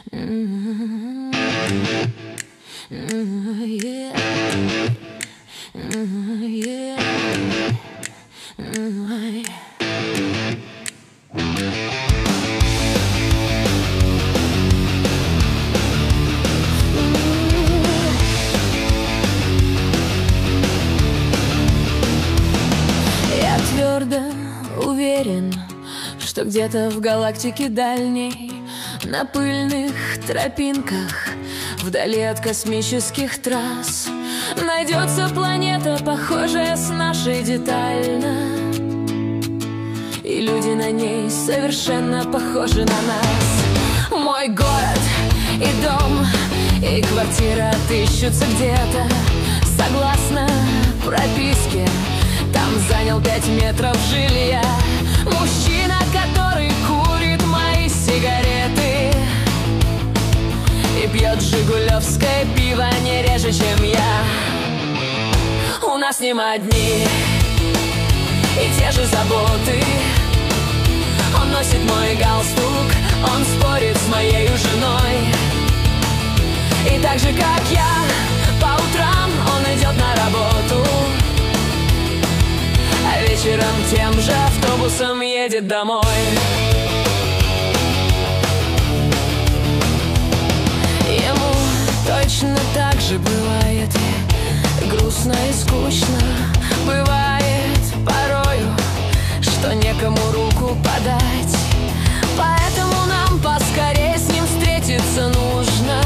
Я твердо уверен, что где-то в галактике дальней, на пыльных тропинках, вдали от космических трасс, найдется планета, похожая с нашей детально. И люди на ней совершенно похожи на нас. Мой город и дом, и квартира отыщутся где-то согласно прописке. Там занял 5 метров жилья мужчина, который курит мои сигареты и пьет жигулевское пиво не реже, чем я. У нас с ним одни и те же заботы. Он носит мой галстук, он спорит с моей женой. И так же, как я, по утрам он идет на работу, а вечером тем же автобусом едет домой. Ему точно так же бывает грустно и скучно. Бывает порою, что некому руку подать. Поэтому нам поскорее с ним встретиться нужно.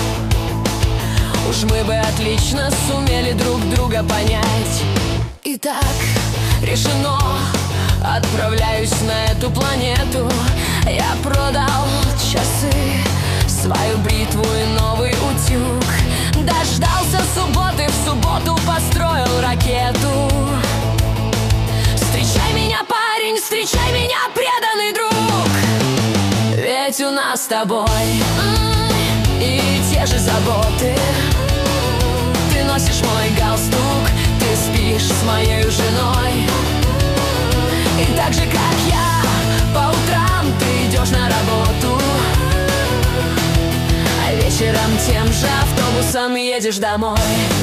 Уж мы бы отлично сумели друг друга понять. Итак, решено, отправляюсь на эту планету. Я продал часы, свою бритву и новый утюг. Дождался субботы, в субботу построил ракету. Встречай меня, парень, встречай меня, преданный друг. Ведь у нас с тобой и те же заботы. Ты носишь мой галстук, ты спишь с моей женой. И так же, как я, по утрам ты идешь на работу, а вечером тем же автобусом едешь домой.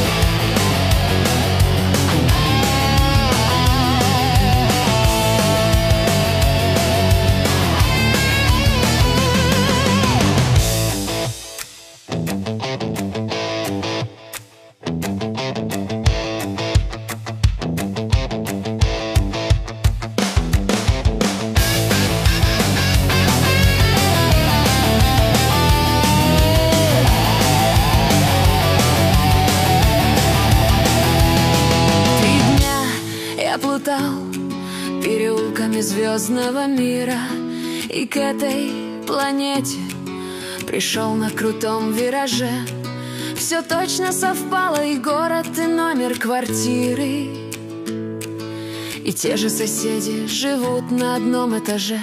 Переулками звездного мира и к этой планете пришел на крутом вираже. Все точно совпало, и город, и номер квартиры, и те же соседи живут на одном этаже.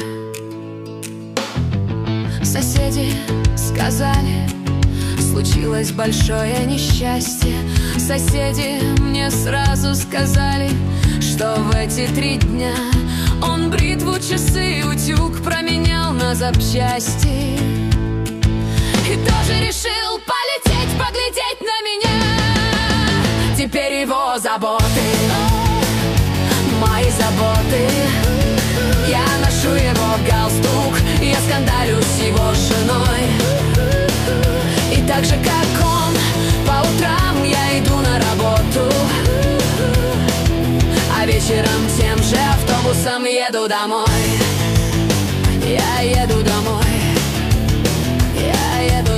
Соседи сказали, случилось большое несчастье. Соседи мне сразу сказали, что в эти 3 дня он бритву, часы и утюг променял на запчасти. И тоже решил полететь, поглядеть на меня. Теперь его заботы, мои заботы. Я ношу его галстук, я скандалю с его женой. И так же, как он, по утрам я иду на работу, а вечером тем же автобусом еду домой. Я еду домой. Я еду